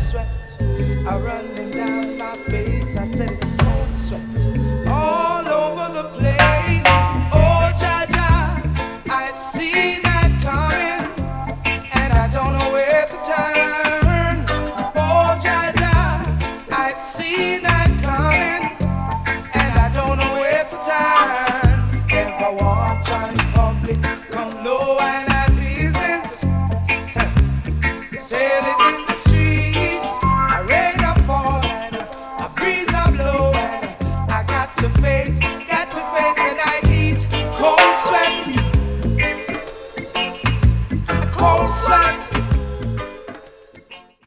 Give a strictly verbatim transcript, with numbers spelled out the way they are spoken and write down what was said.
sweat are running down my face. I said it's cold sweat.